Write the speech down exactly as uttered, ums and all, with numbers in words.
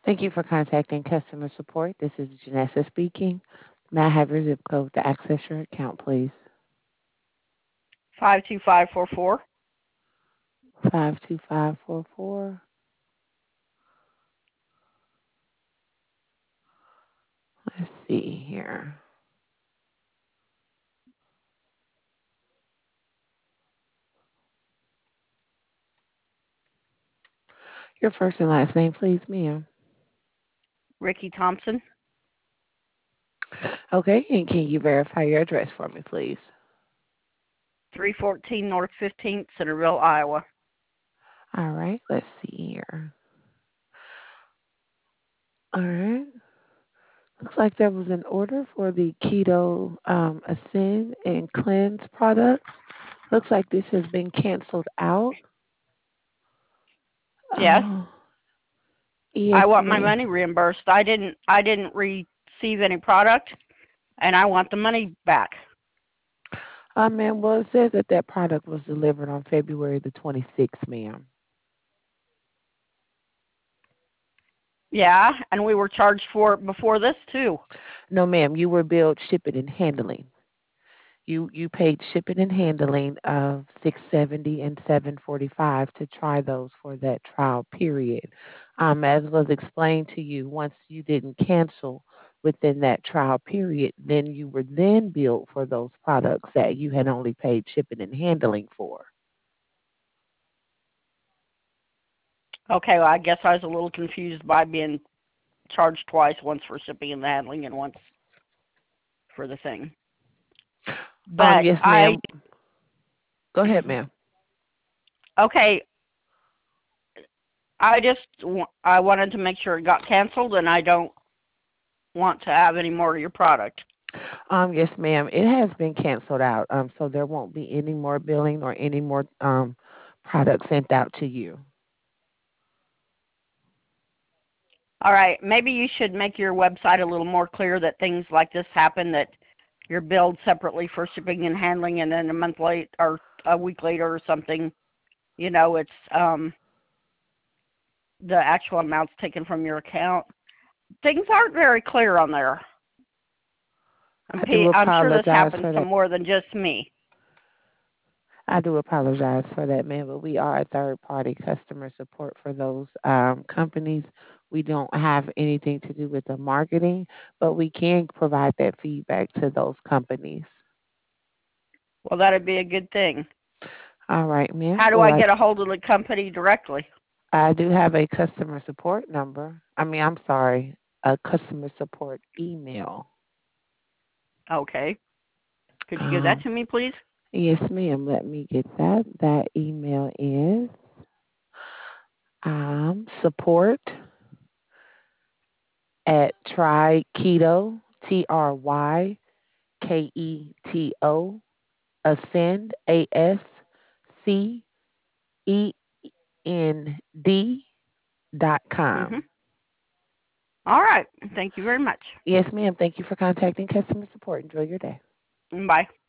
Thank you for contacting customer support. This is Janessa speaking. May I have your zip code to access your account, please? five two five four four. five two five four four. Let's see here. Your first and last name, please, ma'am. Ricky Thompson. Okay, and can you verify your address for me, please? three fourteen North fifteenth, Centerville, Iowa. All right, let's see here. All right. Looks like there was an order for the Keto um, Ascend and Cleanse products. Looks like this has been canceled out. Yes. Oh, yes, I want my ma'am. money reimbursed. I didn't I didn't receive any product and I want the money back. Uh, ma'am, well, it says that that product was delivered on February the twenty-sixth, ma'am. Yeah, and we were charged for it before this too. No, ma'am, you were billed shipping and handling. You you paid shipping and handling of six seventy and seven forty five to try those for that trial period. Um, as was explained to you, once you didn't cancel within that trial period, then you were then billed for those products that you had only paid shipping and handling for. Okay, well I guess I was a little confused by being charged twice, once for shipping and handling and once for the thing. Um, But yes, I ma'am. Go ahead, ma'am. okay, I just I wanted to make sure it got canceled and I don't want to have any more of your product. Um, yes, ma'am. It has been canceled out. Um, so there won't be any more billing or any more um products sent out to you. All right, maybe you should make your website a little more clear that things like this happen, that you're billed separately for shipping and handling, and then a month late or a week later or something, you know, it's um, the actual amounts taken from your account. Things aren't very clear on there. I'm, I do I'm sure this apologize happens for to that. more than just me. I do apologize for that, ma'am, but we are a third party customer support for those um, companies. We don't have anything to do with the marketing, but we can provide that feedback to those companies. Well, that'd be a good thing. All right, ma'am. How do Well, I I, get a hold of the company directly? I do have a customer support number. I mean, I'm sorry, a customer support email. Okay. Could you give that Um, to me, please? yes, ma'am. Let me get that. That email is um, support at try keto, T R Y K E T O, ascend, A S C E N D dot Mm-hmm. com. All right. Thank you very much. Yes, ma'am. Thank you for contacting customer support. Enjoy your day. Bye.